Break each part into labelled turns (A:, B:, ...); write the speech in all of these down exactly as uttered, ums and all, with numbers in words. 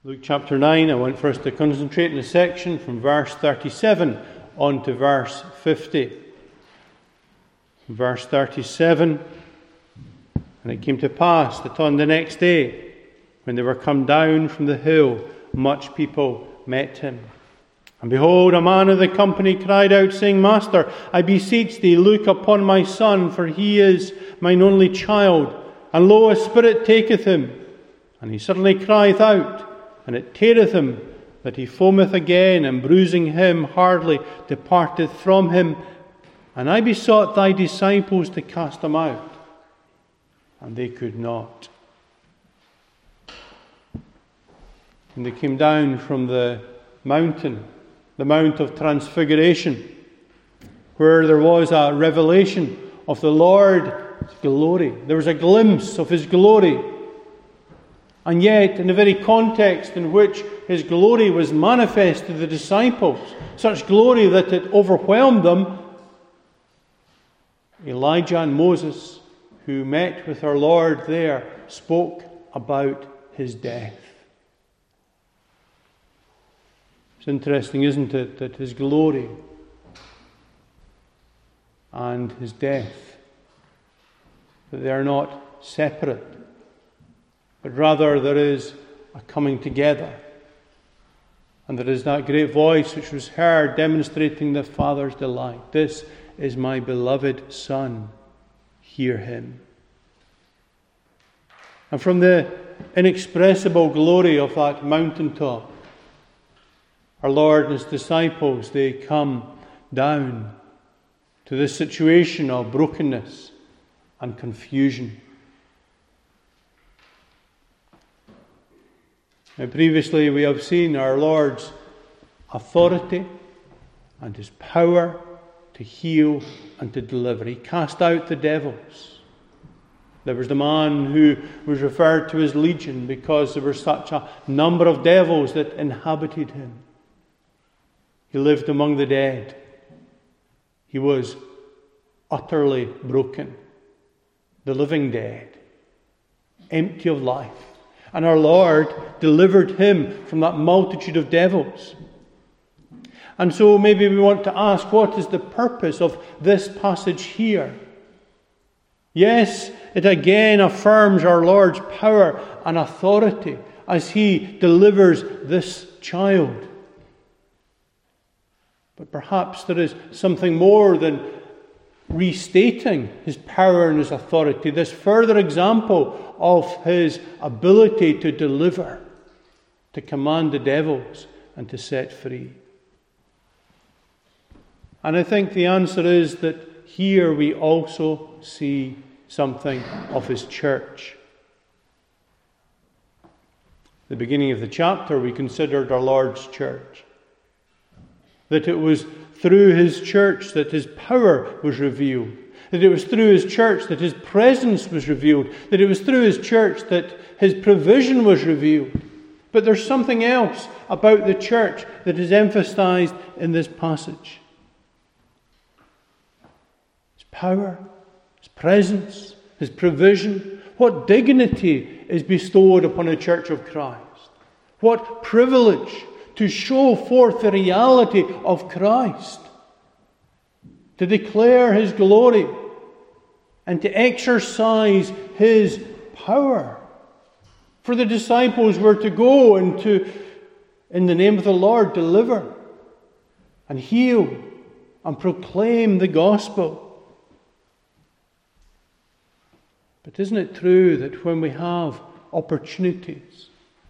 A: Luke chapter nine, I want for us to concentrate in a section from verse thirty-seven on to verse fifty. Verse thirty-seven, and it came to pass that on the next day, when they were come down from the hill, much people met him. And behold, a man of the company cried out, saying, Master, I beseech thee, look upon my son, for he is mine only child, and lo, a spirit taketh him. And he suddenly crieth out, and it teareth him, that he foameth again, and bruising him hardly departeth from him. And I besought thy disciples to cast him out, and they could not. And they came down from the mountain, the Mount of Transfiguration, where there was a revelation of the Lord's glory. There was a glimpse of his glory. And yet, in the very context in which his glory was manifest to the disciples, such glory that it overwhelmed them, Elijah and Moses, who met with our Lord there, spoke about his death. It's interesting, isn't it, that his glory and his death, that they are not separate, but rather there is a coming together. And there is that great voice which was heard demonstrating the Father's delight. This is my beloved Son, hear him. And from the inexpressible glory of that mountaintop, our Lord and his disciples, they come down to this situation of brokenness and confusion. Now, previously we have seen our Lord's authority and his power to heal and to deliver. He cast out the devils. There was the man who was referred to as Legion because there were such a number of devils that inhabited him. He lived among the dead. He was utterly broken, the living dead, empty of life. And our Lord delivered him from that multitude of devils. And so maybe we want to ask, what is the purpose of this passage here? Yes, it again affirms our Lord's power and authority as he delivers this child. But perhaps there is something more than restating his power and his authority. This further example of his ability to deliver, to command the devils and to set free. And I think the answer is that here we also see something of his church. At the beginning of the chapter, we considered our Lord's church. That it was through his church that his power was revealed. That it was through his church that his presence was revealed. That it was through his church that his provision was revealed. But there's something else about the church that is emphasized in this passage. His power, his presence, his provision. What dignity is bestowed upon a church of Christ. What privilege to show forth the reality of Christ, to declare his glory, and to exercise his power. For the disciples were to go and to, in the name of the Lord, deliver and heal and proclaim the gospel. But isn't it true that when we have opportunities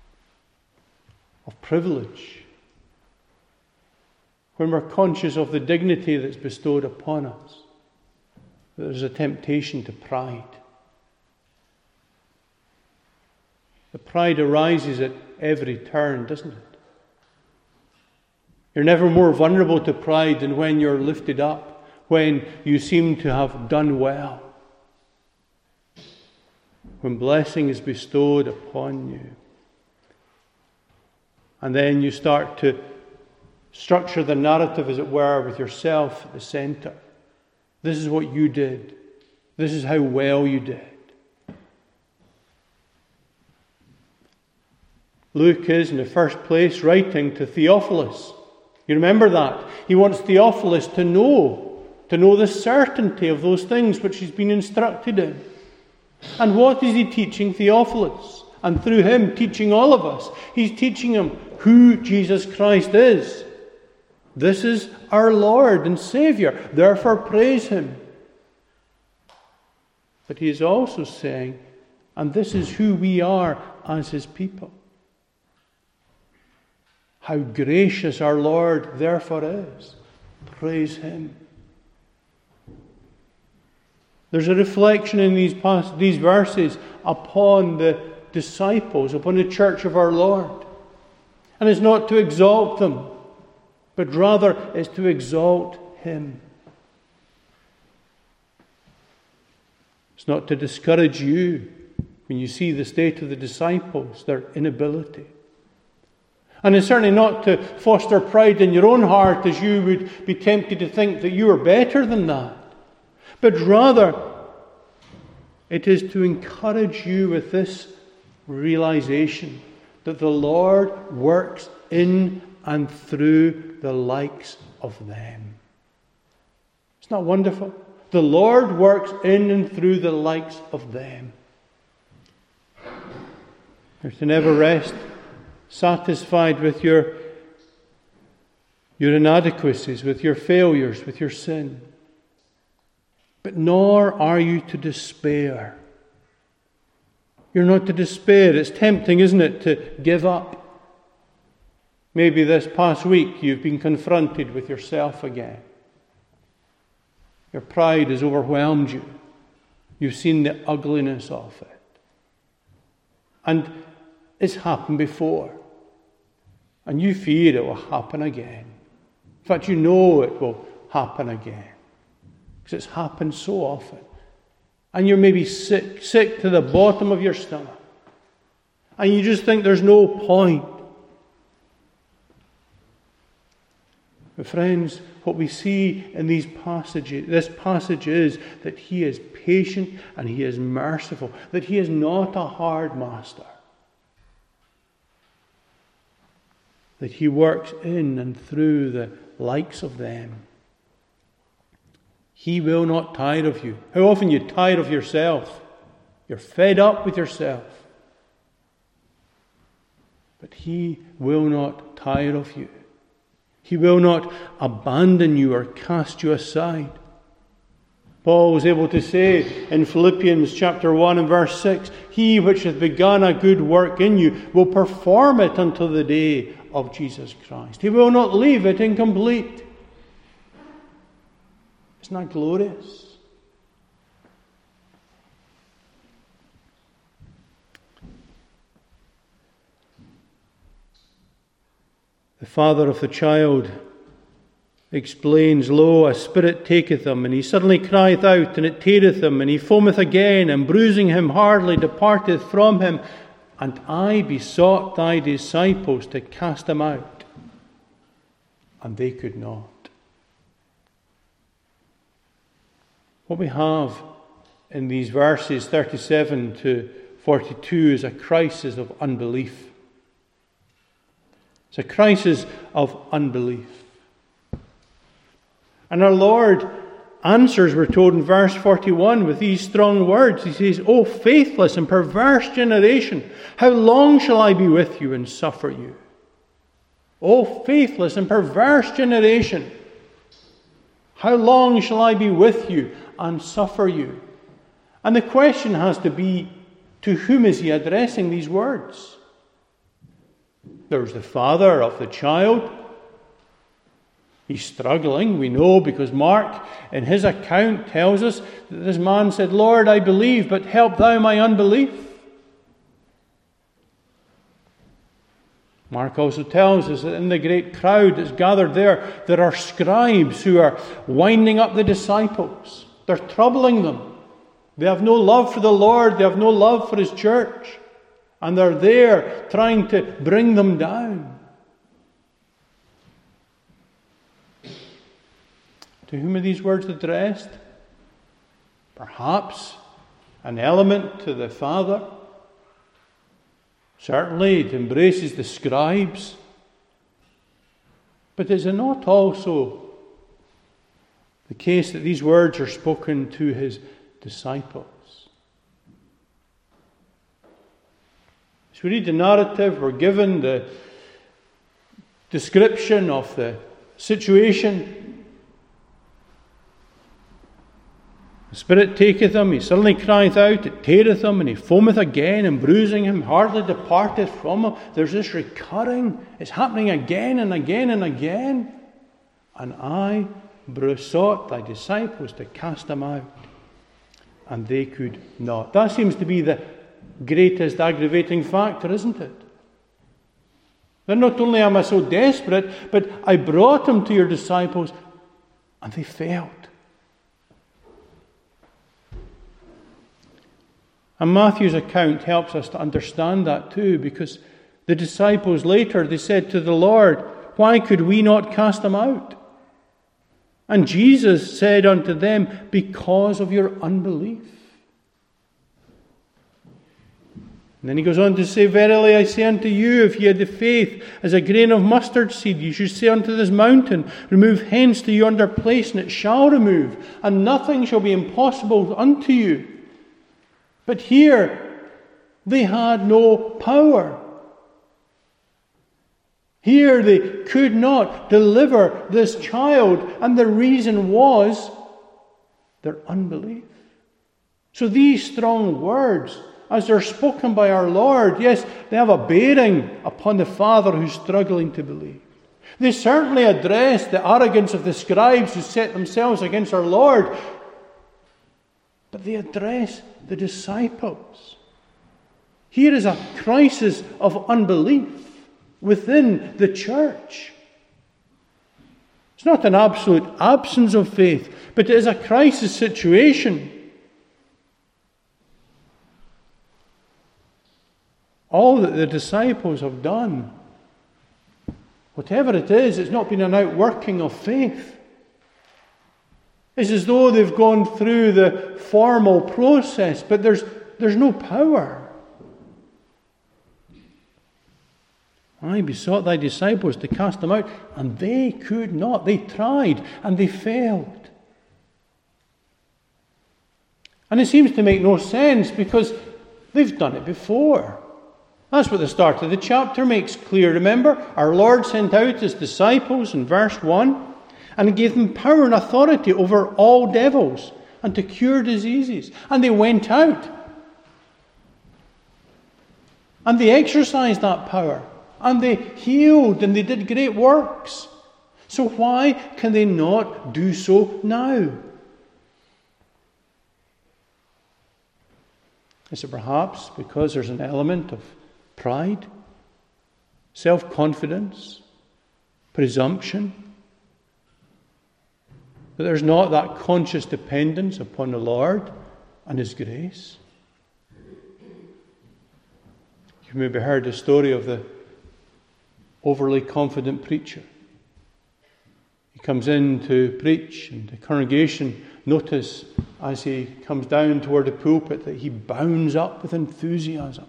A: of privilege, when we're conscious of the dignity that's bestowed upon us, there's a temptation to pride. The pride arises at every turn, doesn't it? You're never more vulnerable to pride than when you're lifted up, when you seem to have done well, when blessing is bestowed upon you. And then you start to structure the narrative, as it were, with yourself at the center. This is what you did. This is how well you did. Luke is, in the first place, writing to Theophilus. You remember that? He wants Theophilus to know, to know the certainty of those things which he's been instructed in. And what is he teaching Theophilus? And through him, teaching all of us. He's teaching him who Jesus Christ is. This is our Lord and Saviour. Therefore, praise him. But he is also saying, and this is who we are as his people. How gracious our Lord therefore is. Praise him. There's a reflection in these past, these verses upon the disciples, upon the church of our Lord. And it's not to exalt them, but rather it's to exalt him. It's not to discourage you when you see the state of the disciples, their inability. And it's certainly not to foster pride in your own heart as you would be tempted to think that you are better than that. But rather, it is to encourage you with this realization that the Lord works in and through the likes of them. Isn't that wonderful? The Lord works in and through the likes of them. You're to never rest satisfied with your, your inadequacies, with your failures, with your sin. But nor are you to despair. You're not to despair. It's tempting, isn't it, to give up. Maybe this past week you've been confronted with yourself again. Your pride has overwhelmed you. You've seen the ugliness of it. And it's happened before. And you fear it will happen again. In fact, you know it will happen again. Because it's happened so often. And you're maybe sick, sick to the bottom of your stomach. And you just think there's no point. But friends, what we see in these passages, this passage is that he is patient and he is merciful. That he is not a hard master. That he works in and through the likes of them. He will not tire of you. How often you tire of yourself. You're fed up with yourself. But he will not tire of you. He will not abandon you or cast you aside. Paul was able to say in Philippians chapter one and verse six, he which hath begun a good work in you will perform it until the day of Jesus Christ. He will not leave it incomplete. Isn't that glorious? The father of the child explains, Lo, a spirit taketh him, and he suddenly crieth out, and it teareth him, and he foameth again, and bruising him hardly departeth from him. And I besought thy disciples to cast him out, and they could not. What we have in these verses thirty-seven to forty-two is a crisis of unbelief. It's a crisis of unbelief. And our Lord answers, we're told in verse forty-one, with these strong words. He says, O faithless and perverse generation, how long shall I be with you and suffer you? O faithless and perverse generation, how long shall I be with you and suffer you? And the question has to be, to whom is he addressing these words? There's the father of the child. He's struggling, we know, because Mark, in his account, tells us that this man said, Lord, I believe, but help thou my unbelief. Mark also tells us that in the great crowd that's gathered there, there are scribes who are winding up the disciples. They're troubling them. They have no love for the Lord. They have no love for his church. And they're there trying to bring them down. To whom are these words addressed? Perhaps an element to the Father. Certainly, it embraces the scribes. But is it not also the case that these words are spoken to his disciples? As we read the narrative, we're given the description of the situation. The Spirit taketh him, he suddenly crieth out, it teareth him, and he foameth again, and bruising him, hardly departeth from him. There's this recurring, it's happening again and again and again. And I besought thy disciples to cast him out, and they could not. That seems to be the greatest aggravating factor, isn't it? That not only am I so desperate, but I brought him to your disciples, and they failed. And Matthew's account helps us to understand that too, because the disciples later, they said to the Lord, why could we not cast them out? And Jesus said unto them, because of your unbelief. And then he goes on to say, verily I say unto you, if ye had the faith as a grain of mustard seed, ye should say unto this mountain, remove hence to yonder place, and it shall remove, and nothing shall be impossible unto you. But here, they had no power. Here they could not deliver this child, and the reason was their unbelief. So these strong words, as they're spoken by our Lord, yes, they have a bearing upon the father who's struggling to believe. They certainly address the arrogance of the scribes who set themselves against our Lord, but they address the disciples. Here is a crisis of unbelief within the church. It's not an absolute absence of faith, but it is a crisis situation. All that the disciples have done, whatever it is, it's not been an outworking of faith. It's as though they've gone through the formal process, but there's, there's no power. I besought thy disciples to cast them out, and they could not. They tried, and they failed. And it seems to make no sense, because they've done it before. That's what the start of the chapter makes clear. Remember, our Lord sent out his disciples in verse one, and he gave them power and authority over all devils and to cure diseases. And they went out. And they exercised that power. And they healed and they did great works. So why can they not do so now? Is it perhaps because there's an element of pride, self-confidence, presumption? That there's not that conscious dependence upon the Lord and his grace? You maybe heard the story of the overly confident preacher. He comes in to preach, and the congregation notice as he comes down toward the pulpit that he bounds up with enthusiasm.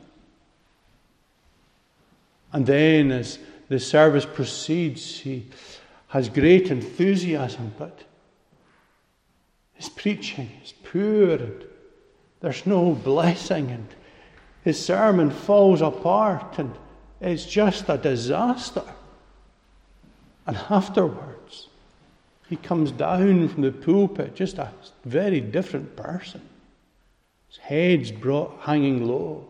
A: And then as the service proceeds, he has great enthusiasm, but his preaching is poor, and there's no blessing, and his sermon falls apart, and it's just a disaster. And afterwards, he comes down from the pulpit just a very different person. His head's brought hanging low.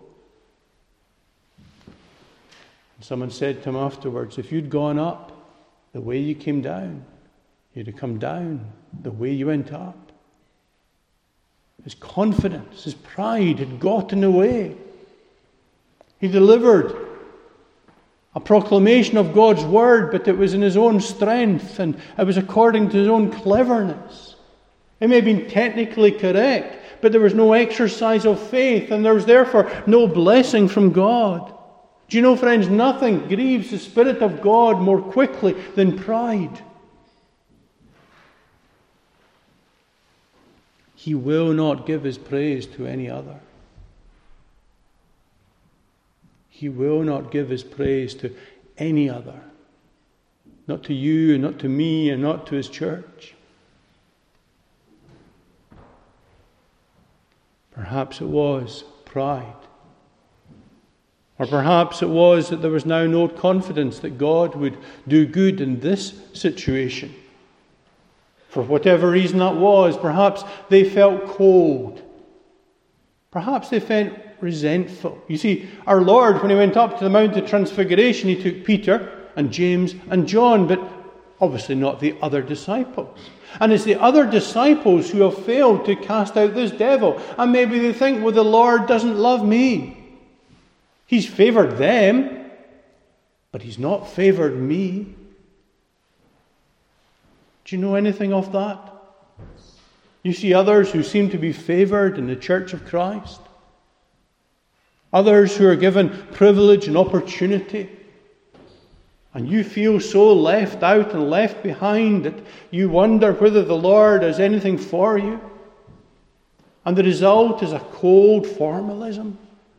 A: And someone said to him afterwards, if you'd gone up the way you came down, you'd have come down the way you went up. His confidence, his pride had gotten away. He delivered a proclamation of God's word, but it was in his own strength, and it was according to his own cleverness. It may have been technically correct, but there was no exercise of faith, and there was therefore no blessing from God. Do you know, friends, nothing grieves the Spirit of God more quickly than pride. He will not give his praise to any other. He will not give his praise to any other. Not to you, and not to me, and not to his church. Perhaps it was pride. Or perhaps it was that there was now no confidence that God would do good in this situation. For whatever reason that was, perhaps they felt cold. Perhaps they felt resentful. You see, our Lord, when he went up to the Mount of Transfiguration, he took Peter and James and John, but obviously not the other disciples. And it's the other disciples who have failed to cast out this devil. And maybe they think, well, the Lord doesn't love me. He's favoured them, but he's not favoured me. Do you know anything of that? You see others who seem to be favoured in the Church of Christ. Others who are given privilege and opportunity. And you feel so left out and left behind that you wonder whether the Lord has anything for you. And the result is a cold formalism.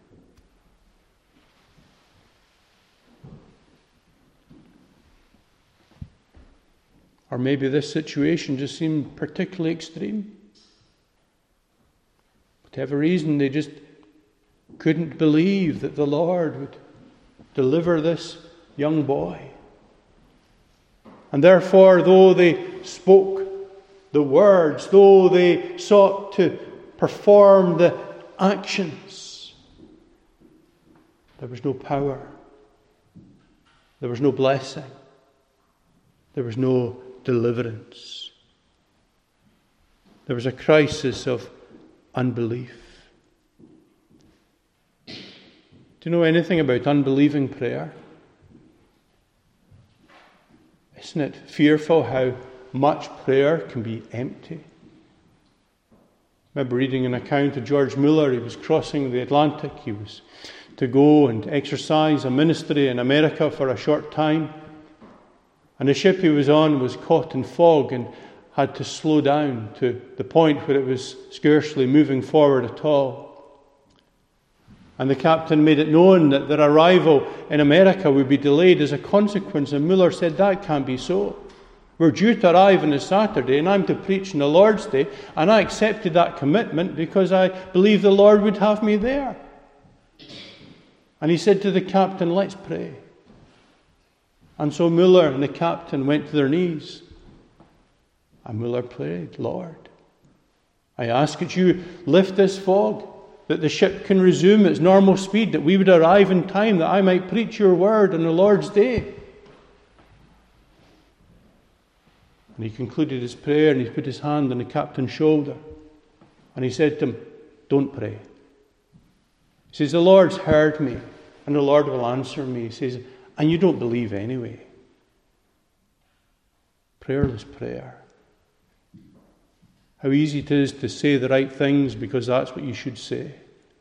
A: Or maybe this situation just seemed particularly extreme. Whatever reason, they just couldn't believe that the Lord would deliver this young boy. And therefore, though they spoke the words, though they sought to perform the actions, there was no power. There was no blessing. There was no deliverance. There was a crisis of unbelief. Do you know anything about unbelieving prayer? Isn't it fearful how much prayer can be empty? I remember reading an account of George Muller. He was crossing the Atlantic. He was to go and exercise a ministry in America for a short time. And the ship he was on was caught in fog and had to slow down to the point where it was scarcely moving forward at all. And the captain made it known that their arrival in America would be delayed as a consequence. And Muller said, that can't be so. We're due to arrive on a Saturday and I'm to preach on the Lord's Day. And I accepted that commitment because I believed the Lord would have me there. And he said to the captain, let's pray. And so Muller and the captain went to their knees. And Muller prayed, Lord, I ask that you lift this fog, that the ship can resume its normal speed, that we would arrive in time, that I might preach your word on the Lord's day. And he concluded his prayer and he put his hand on the captain's shoulder. And he said to him, don't pray. He says, the Lord's heard me and the Lord will answer me. He says, and you don't believe anyway. Prayerless prayer. How easy it is to say the right things because that's what you should say.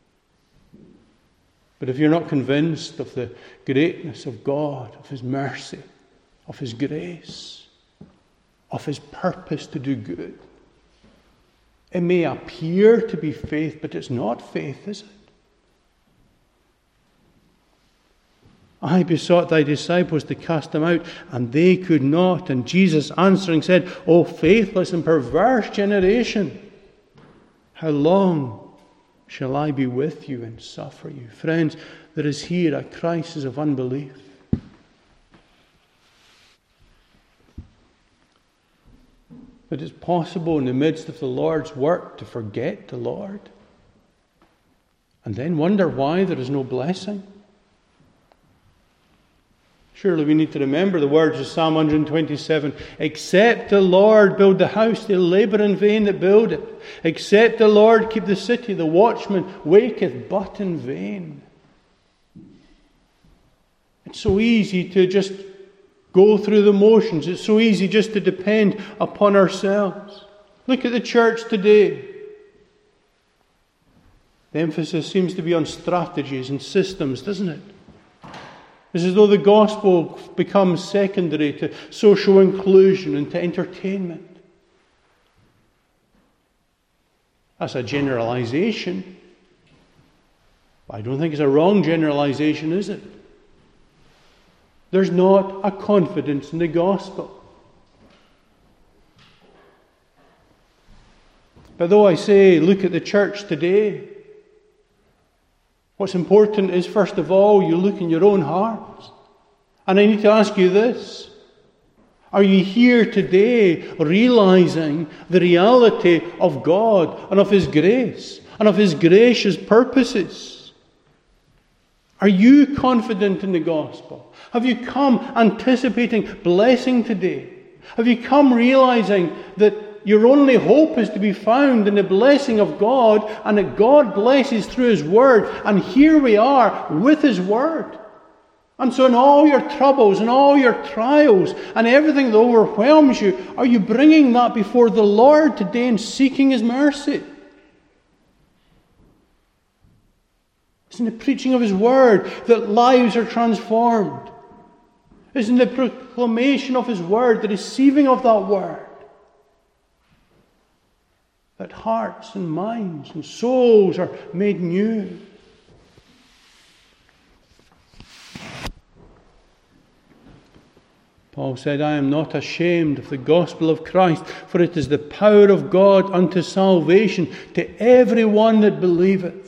A: But if you're not convinced of the greatness of God, of his mercy, of his grace, of his purpose to do good, it may appear to be faith, but it's not faith, is it? I besought thy disciples to cast them out, and they could not. And Jesus answering said, O faithless and perverse generation, how long shall I be with you and suffer you? Friends, there is here a crisis of unbelief. That it's possible in the midst of the Lord's work to forget the Lord and then wonder why there is no blessing. Surely we need to remember the words of Psalm one twenty-seven. Except the Lord build the house, they labour in vain that build it. Except the Lord keep the city, the watchman waketh but in vain. It's so easy to just go through the motions. It's so easy just to depend upon ourselves. Look at the church today. The emphasis seems to be on strategies and systems, doesn't it? It's as though the gospel becomes secondary to social inclusion and to entertainment. That's a generalization. But I don't think it's a wrong generalization, is it? There's not a confidence in the gospel. But though I say, look at the church today, what's important is, first of all, you look in your own hearts. And I need to ask you this. Are you here today realizing the reality of God and of His grace and of His gracious purposes? Are you confident in the gospel? Have you come anticipating blessing today? Have you come realizing that your only hope is to be found in the blessing of God, and that God blesses through His Word? And here we are with His Word. And so in all your troubles and all your trials and everything that overwhelms you, are you bringing that before the Lord today and seeking His mercy? It's in the preaching of His Word that lives are transformed. It's in the proclamation of His Word, the receiving of that Word, that hearts and minds and souls are made new. Paul said, I am not ashamed of the gospel of Christ, for it is the power of God unto salvation to every one that believeth.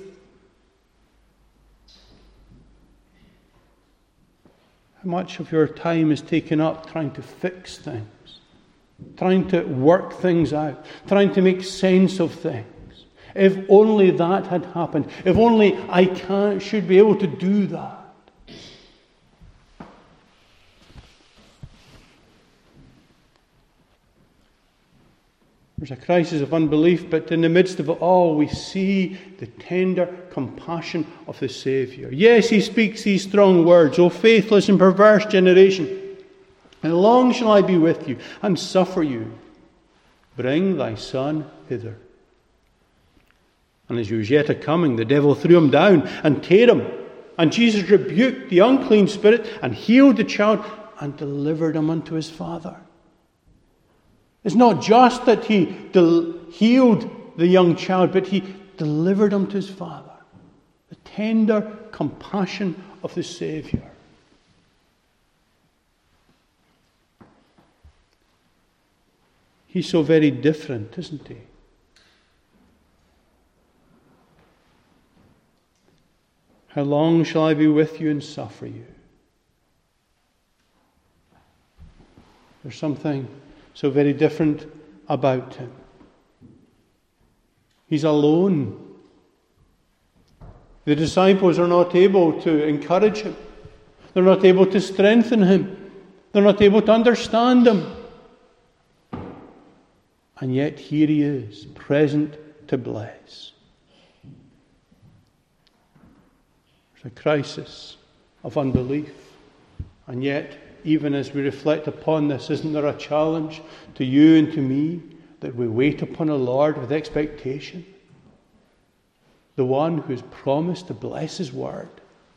A: How much of your time is taken up trying to fix things, trying to work things out, trying to make sense of things? If only that had happened. If only I can, should be able to do that. There's a crisis of unbelief, but in the midst of it all, we see the tender compassion of the Saviour. Yes, He speaks these strong words, O faithless and perverse generation, how long shall I be with you and suffer you? Bring thy Son hither. And as he was yet a coming, the devil threw him down and tear him. And Jesus rebuked the unclean spirit and healed the child and delivered him unto his Father. It's not just that He del- healed the young child, but He delivered him to his Father. The tender compassion of the Saviour. He's so very different, isn't He? How long shall I be with you and suffer you? There's something so very different about Him. He's alone. The disciples are not able to encourage Him. They're not able to strengthen Him. They're not able to understand Him. And yet here He is, present to bless. There's a crisis of unbelief. And yet, even as we reflect upon this, isn't there a challenge to you and to me that we wait upon the Lord with expectation? The one who has promised to bless His Word.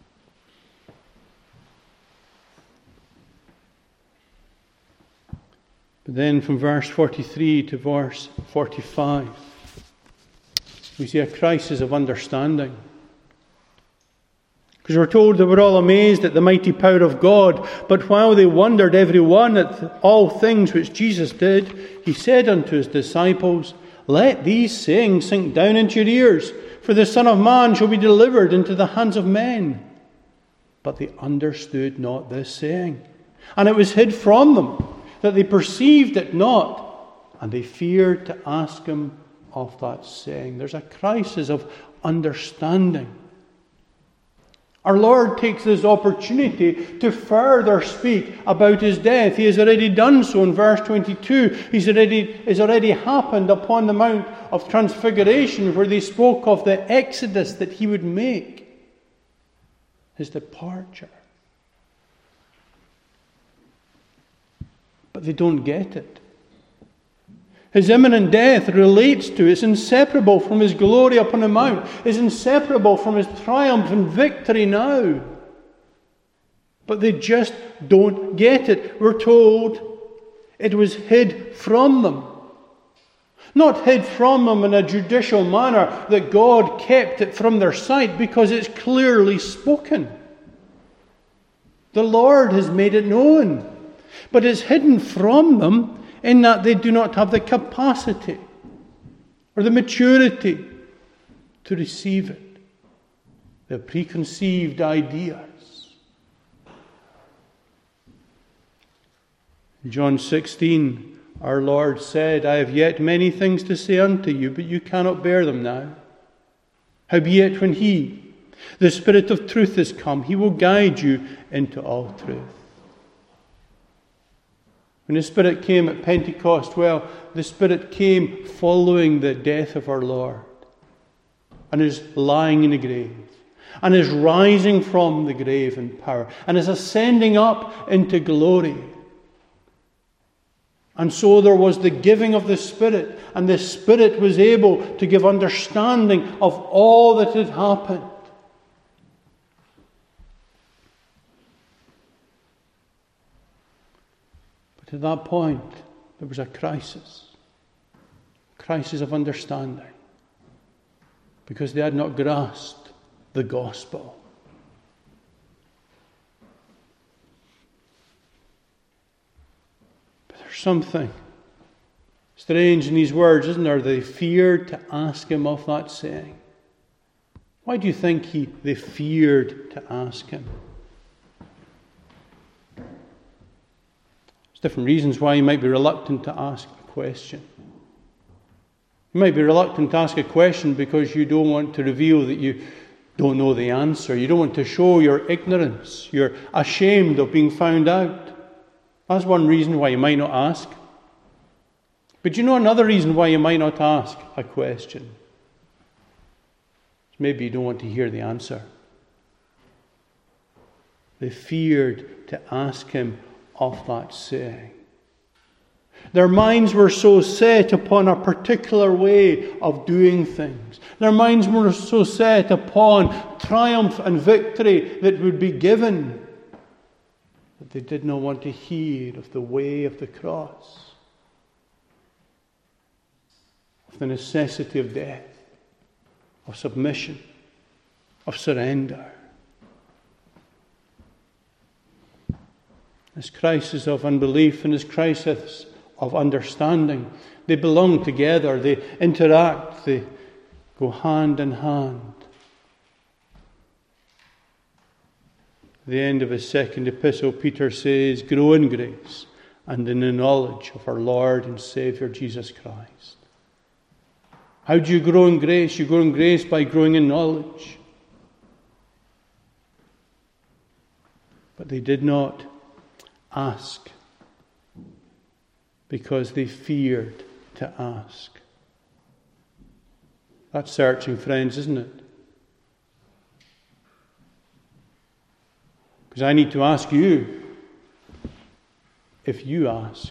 A: But then from verse forty-three to verse forty-five, we see a crisis of understanding. Because we're told they were all amazed at the mighty power of God. But while they wondered every one at all things which Jesus did, He said unto His disciples, Let these sayings sink down into your ears, for the Son of Man shall be delivered into the hands of men. But they understood not this saying. And it was hid from them, that they perceived it not, and they feared to ask Him of that saying. There's a crisis of understanding. Our Lord takes this opportunity to further speak about His death. He has already done so in verse twenty-two. He's already, it's already happened upon the Mount of Transfiguration, where they spoke of the exodus that He would make, His departure. But they don't get it. His imminent death relates to, is inseparable from His glory upon the mount, is inseparable from His triumph and victory now. But they just don't get it. We're told it was hid from them. Not hid from them in a judicial manner that God kept it from their sight, because it's clearly spoken. The Lord has made it known. But it's hidden from them in that they do not have the capacity or the maturity to receive it. They have preconceived ideas. In John sixteen, our Lord said, I have yet many things to say unto you, but you cannot bear them now. Howbeit, when He, the Spirit of truth, is come, He will guide you into all truth. When the Spirit came at Pentecost, well, the Spirit came following the death of our Lord, and is lying in the grave, and is rising from the grave in power, and is ascending up into glory. And so there was the giving of the Spirit, and the Spirit was able to give understanding of all that had happened. But at that point, there was a crisis. A crisis of understanding. Because they had not grasped the gospel. But there's something strange in these words, isn't there? They feared to ask Him of that saying. Why do you think he, they feared to ask Him? There's different reasons why you might be reluctant to ask a question. You might be reluctant to ask a question because you don't want to reveal that you don't know the answer. You don't want to show your ignorance. You're ashamed of being found out. That's one reason why you might not ask. But you know another reason why you might not ask a question? Maybe you don't want to hear the answer. They feared to ask Him of that saying. Their minds were so set upon a particular way of doing things. Their minds were so set upon triumph and victory that would be given that they did not want to hear of the way of the cross, of the necessity of death, of submission, of surrender. This crisis of unbelief and this crisis of understanding, they belong together, they interact, they go hand in hand. At the end of his second epistle, Peter says, grow in grace and in the knowledge of our Lord and Saviour Jesus Christ. How do you grow in grace? You grow in grace by growing in knowledge. But they did not ask because they feared to ask. That's searching, friends, isn't it? Because I need to ask you, if you ask,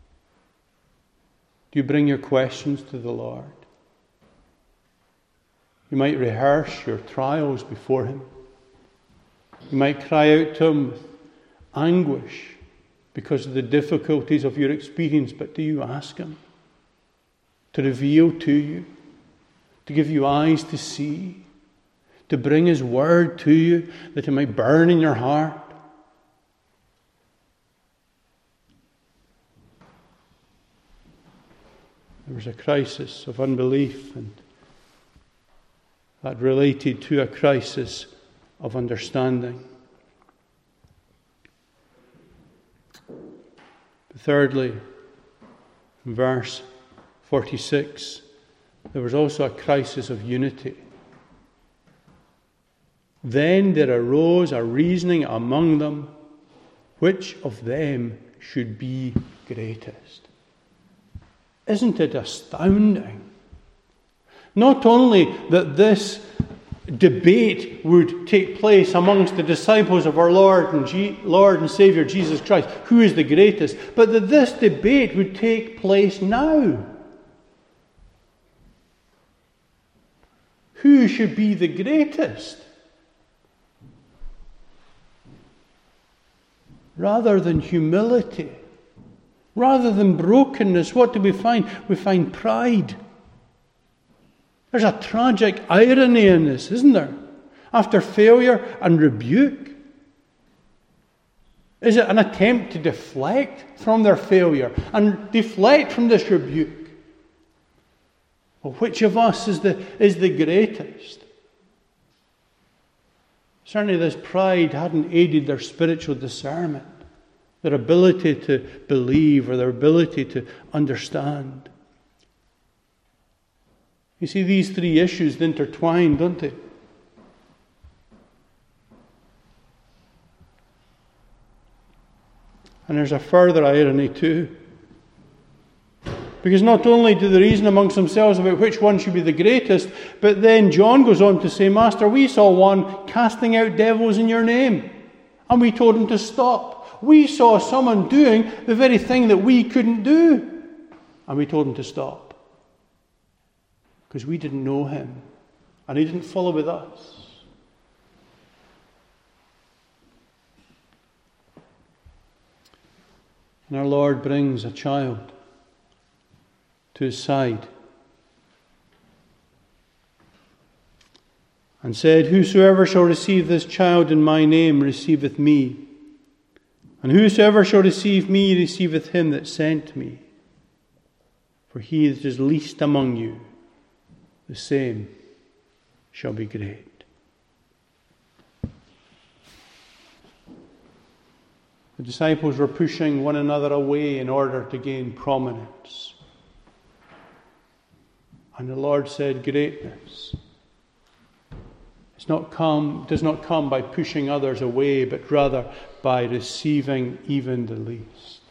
A: do you bring your questions to the Lord? You might rehearse your trials before Him. You might cry out to Him with anguish because of the difficulties of your experience, but do you ask Him to reveal to you, to give you eyes to see, to bring His word to you that it might burn in your heart? There was a crisis of unbelief, and that related to a crisis of understanding. But thirdly, in verse forty-six, there was also a crisis of unity. Then there arose a reasoning among them, which of them should be greatest. Isn't it astounding? Not only that this debate would take place amongst the disciples of our Lord and G- Lord and Saviour Jesus Christ, who is the greatest, but that this debate would take place now. Who should be the greatest? Rather than humility, Rather than brokenness, what do we find? We find pride. There's a tragic irony in this, isn't there? After failure and rebuke, is it an attempt to deflect from their failure and deflect from this rebuke? Well, which of us is the, is the greatest? Certainly this pride hadn't aided their spiritual discernment, their ability to believe or their ability to understand. You see, these three issues intertwine, don't they? And there's a further irony too. Because not only do they reason amongst themselves about which one should be the greatest, but then John goes on to say, Master, we saw one casting out devils in your name, and we told him to stop. We saw someone doing the very thing that we couldn't do, and we told him to stop. Because we didn't know him, and he didn't follow with us. And our Lord brings a child to his side and said, Whosoever shall receive this child in my name receiveth me, and whosoever shall receive me receiveth him that sent me. For he that is least among you, the same shall be great. The disciples were pushing one another away in order to gain prominence. And the Lord said, greatness it's not come, does not come by pushing others away, but rather by receiving even the least.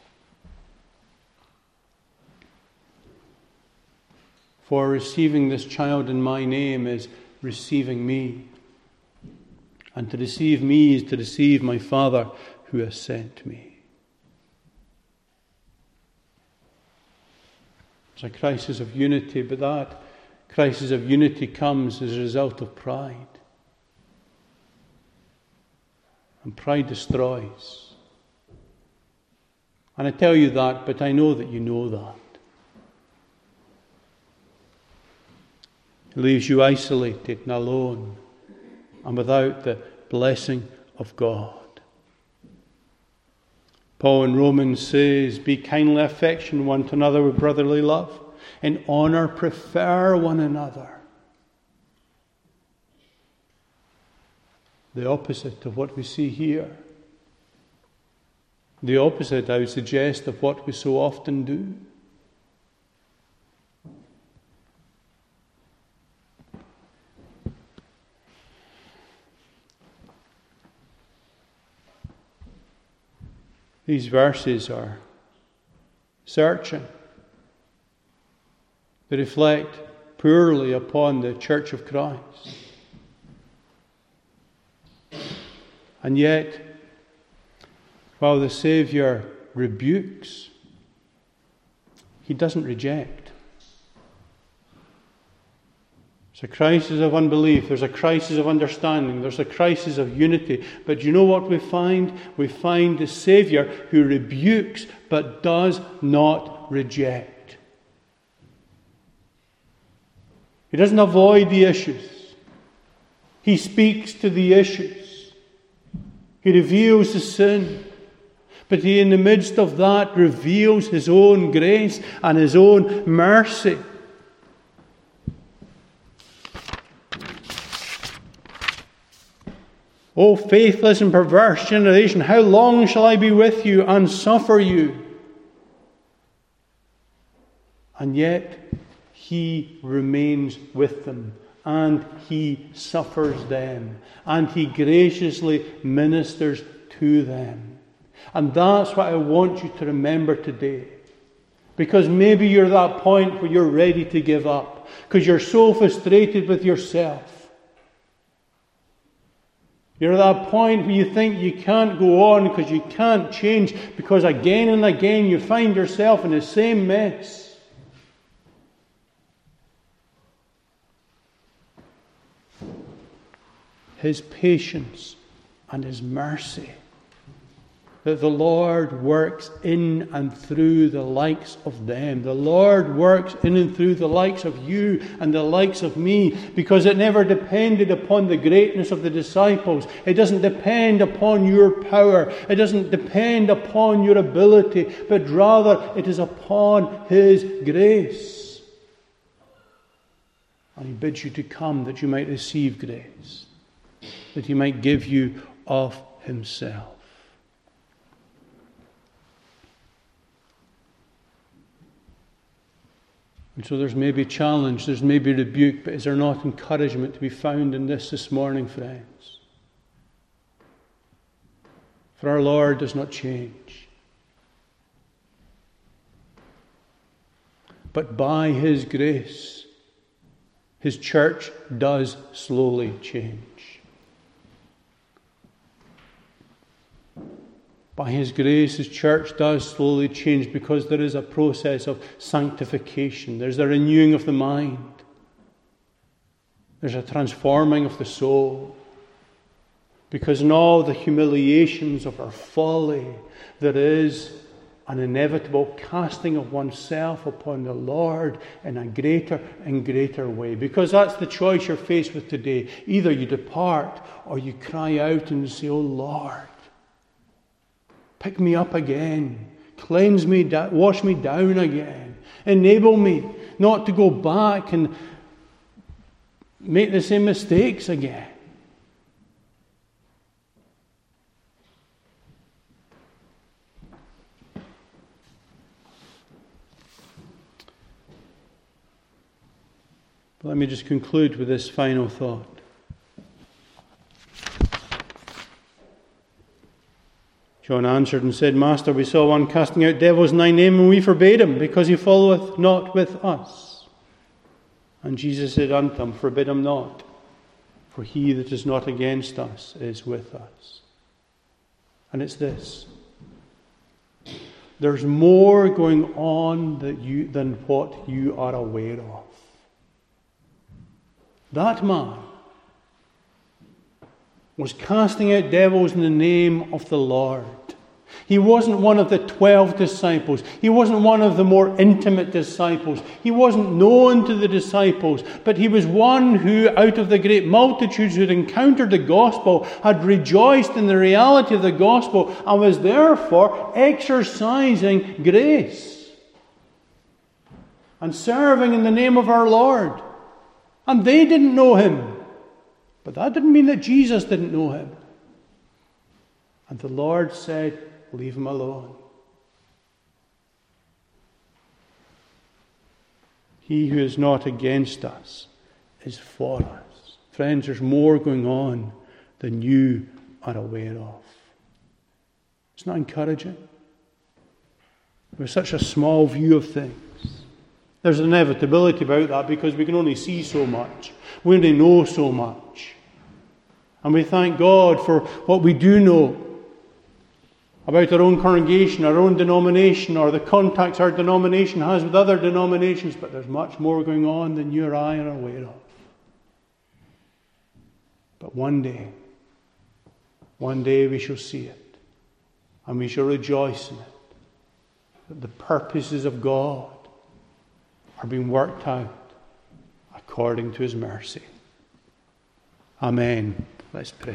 A: For receiving this child in my name is receiving me. And to receive me is to receive my Father who has sent me. There's a crisis of unity, but that crisis of unity comes as a result of pride. And pride destroys. And I tell you that, but I know that you know that. It leaves you isolated and alone and without the blessing of God. Paul in Romans says, be kindly affectionate one to another with brotherly love. In honour prefer one another. The opposite of what we see here. The opposite, I would suggest, of what we so often do. These verses are searching. They reflect poorly upon the Church of Christ. And yet, while the Saviour rebukes, he doesn't reject. There's a crisis of unbelief. There's a crisis of understanding. There's a crisis of unity. But you know what we find? We find the Saviour who rebukes but does not reject. He doesn't avoid the issues. He speaks to the issues. He reveals the sin. But he, in the midst of that, reveals his own grace and his own mercy. O faithless and perverse generation, how long shall I be with you and suffer you? And yet he remains with them, and he suffers them, and he graciously ministers to them. And that's what I want you to remember today. Because maybe you're at that point where you're ready to give up, because you're so frustrated with yourself. You're at that point where you think you can't go on because you can't change, because again and again you find yourself in the same mess. His patience and his mercy that the Lord works in and through the likes of them. The Lord works in and through the likes of you and the likes of me, because it never depended upon the greatness of the disciples. It doesn't depend upon your power. It doesn't depend upon your ability, but rather it is upon His grace. And He bids you to come that you might receive grace, that He might give you of Himself. And so there's maybe challenge, there's maybe rebuke, but is there not encouragement to be found in this this morning, friends? For our Lord does not change. But by His grace, His church does slowly change. By His grace, His church does slowly change, because there is a process of sanctification. There's a renewing of the mind. There's a transforming of the soul. Because in all the humiliations of our folly, there is an inevitable casting of oneself upon the Lord in a greater and greater way. Because that's the choice you're faced with today. Either you depart or you cry out and say, "Oh Lord, pick me up again. Cleanse me, wash me down again. Enable me not to go back and make the same mistakes again." Let me just conclude with this final thought. John answered and said, "Master, we saw one casting out devils in thy name, and we forbade him, because he followeth not with us." And Jesus said unto him, "Forbid him not, for he that is not against us is with us." And it's this. There's more going on that you, than what you are aware of. That man was casting out devils in the name of the Lord. He wasn't one of the twelve disciples. He wasn't one of the more intimate disciples. He wasn't known to the disciples, but he was one who, out of the great multitudes who had encountered the gospel, had rejoiced in the reality of the gospel and was therefore exercising grace and serving in the name of our Lord. And they didn't know him. But that didn't mean that Jesus didn't know him. And the Lord said, "Leave him alone. He who is not against us is for us." Friends, there's more going on than you are aware of. It's not encouraging. We have such a small view of things. There's an inevitability about that, because we can only see so much. We only know so much. And we thank God for what we do know about our own congregation, our own denomination, or the contacts our denomination has with other denominations. But there's much more going on than you or I are aware of. But one day, one day we shall see it. And we shall rejoice in it. That the purposes of God are being worked out according to His mercy. Amen. Let's pray.